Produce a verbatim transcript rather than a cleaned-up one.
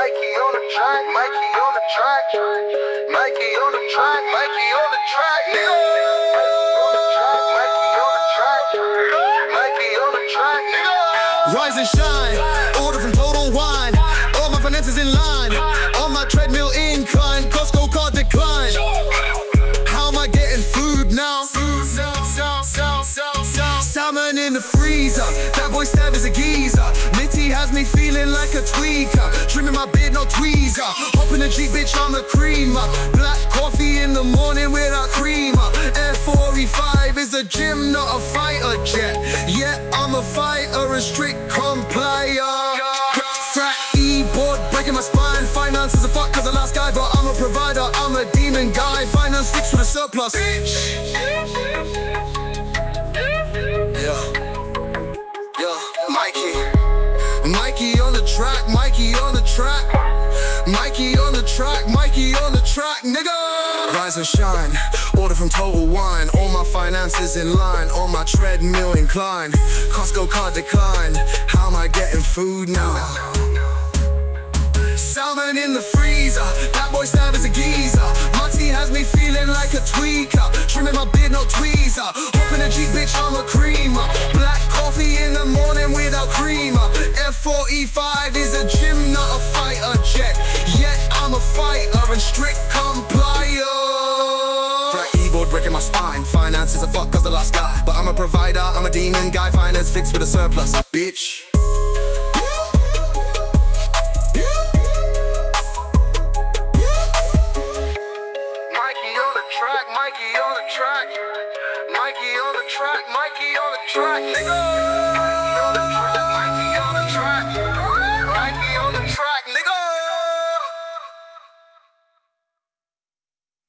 Mikey on the track, Mikey on the track, Mikey on the track, Mikey on the track, nigga. Mikey on the track, Mikey on the track, nigga. Rise and shine, order from Total Wine. All my finances in line, on my treadmill incline. Costco card decline. How am I getting food now? Salmon in the freezer, that boy Stab is a geezer. Mitty has me feeling like a tweaker. Trimming my beard, no tweezer. Hop in the Jeep, bitch, I'm a creamer. Black coffee in the morning without creamer. Air forty-five is a gym, not a fighter jet. Yeah, I'm a fighter, a strict complier. Frat E-board, breaking my spine. Finances are fuck cause the last guy, but I'm a provider, I'm a demon guy. Finance sticks with a surplus. Mikey, Mikey on the track, Mikey on the track, Mikey on the track, Mikey on the track, nigga. Rise and shine, order from Total Wine. All my finances in line, on my treadmill incline. Costco card decline. How am I getting food now? Salmon in the freezer, that boy Stab is a geezer. Marty has me feeling like a tweaker. Trimming my beard, no tweezer. Hop in a Jeep, bitch, I'm a creamer. Black coffee in the morning without creamer. F forty-five is a gym, not a fighter jet. Yet I'm a fighter and strict complier. Flat keyboard breaking my spine. Finances are fuck cause the last guy, but I'm a provider, I'm a demon guy. Finance fixed with a surplus, bitch.